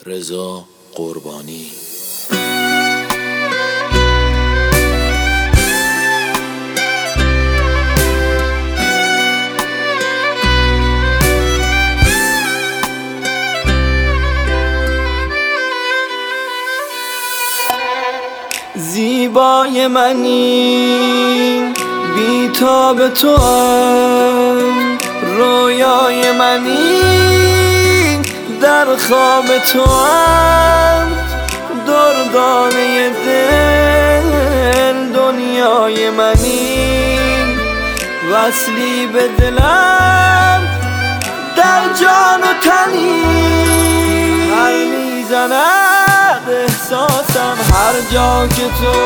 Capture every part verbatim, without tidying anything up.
رضا قربانی. زیبای منی بی تاب تو هم، رویای منی در خواب تو هم، دردانه دل دنیای منی، وصلی به دلم در جان و تنی. هر میزند احساسم هر جا که تو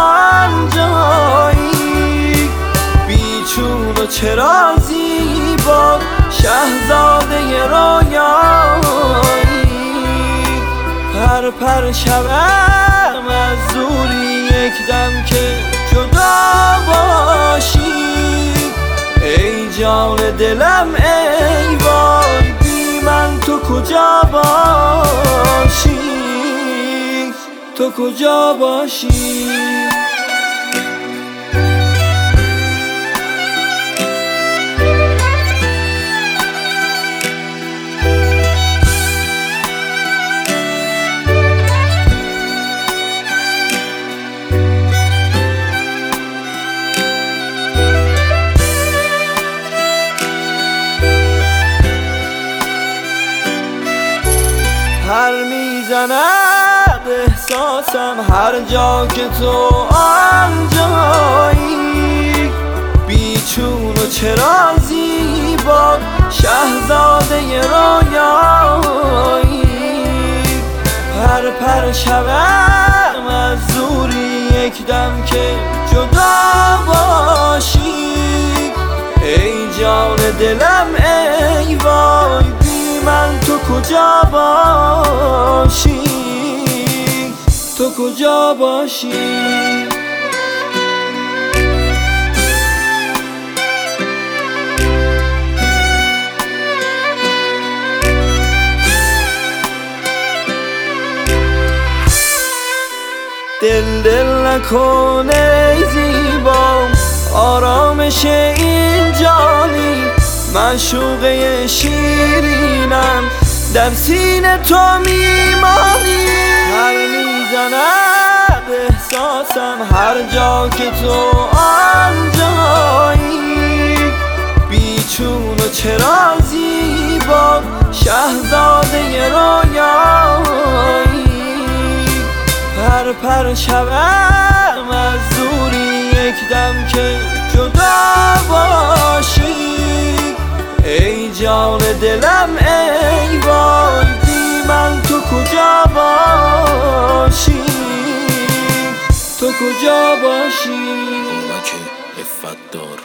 آنجایی، بیچون و چرا زیبا شهزاده رویایی. پر پر شوم از دوری یک دم که جدا باشی، ای جان دلم ای وای بی من تو کجا باشی، تو کجا باشی. هر میزند احساسم هر جا که تو آنجایی، بیچون و چرا زیبا شهزاده رویایی. پر پر شوم از دوری یک دم که جدا باشی، ای جان دلم ای وای بی من تو کجا باشی، تو کجا باشی. دل دل نکنه ای زیبا آرامش این جانی، معشوقه شیرینم در سینه تو میمانی. هر میزند احساسم هر جا که تو آنجایی، بیچون و چرا زیبا شهزاده رویایی. پر پر شوم از دوری یک دم که جدا باشی، ای جان دلم ای وای بی من تو کجا باشی، تو کجا باشی. آمک عفت دار